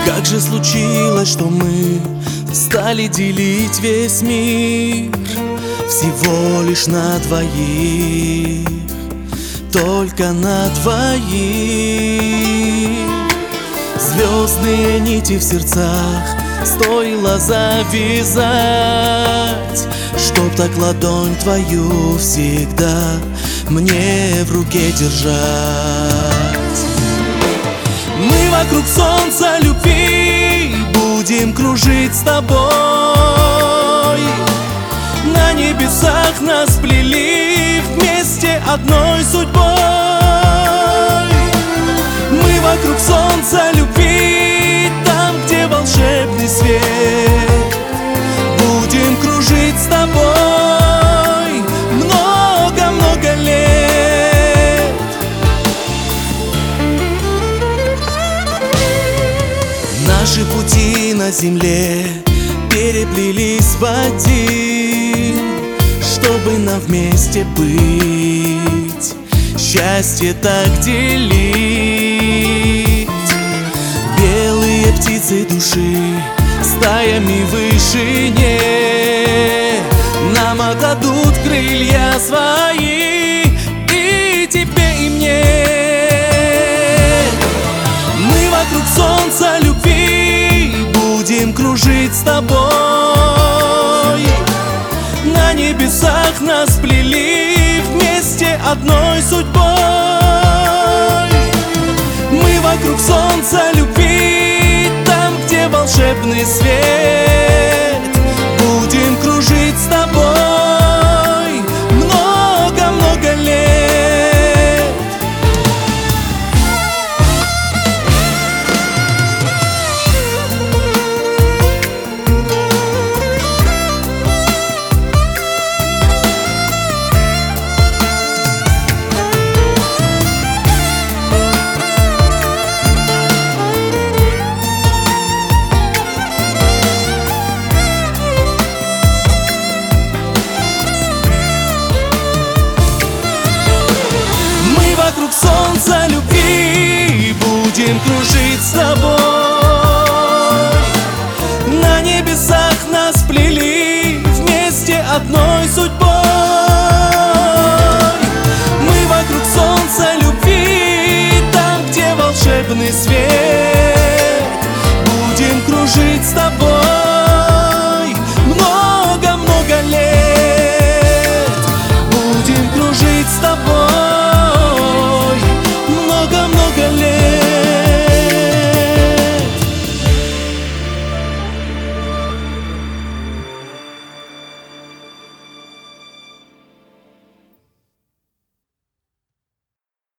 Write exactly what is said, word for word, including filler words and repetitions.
Как же случилось, что мы стали делить весь мир всего лишь на двоих, только на двоих. Звездные нити в сердцах стоило завязать, чтоб так ладонь твою всегда мне в руке держать. Мы вокруг солнца любви будем кружить с тобой. На небесах нас плели вместе одной судьбой. Мы вокруг солнца любви, там, где волшебный свет, будем кружить с тобой много-много лет. Наши пути на земле переплелись в один, чтобы нам вместе быть, счастье так делить. Белые птицы души стаями в вышине нам отдадут крылья свои, и тебе, и мне. Мы вокруг солнца любви будем кружить с тобой. На небесах нас плели вместе одной судьбой. Мы вокруг солнца любви, там, где волшебный свет, будем кружить с тобой много-много лет. Вокруг солнца любви будем кружить с тобой.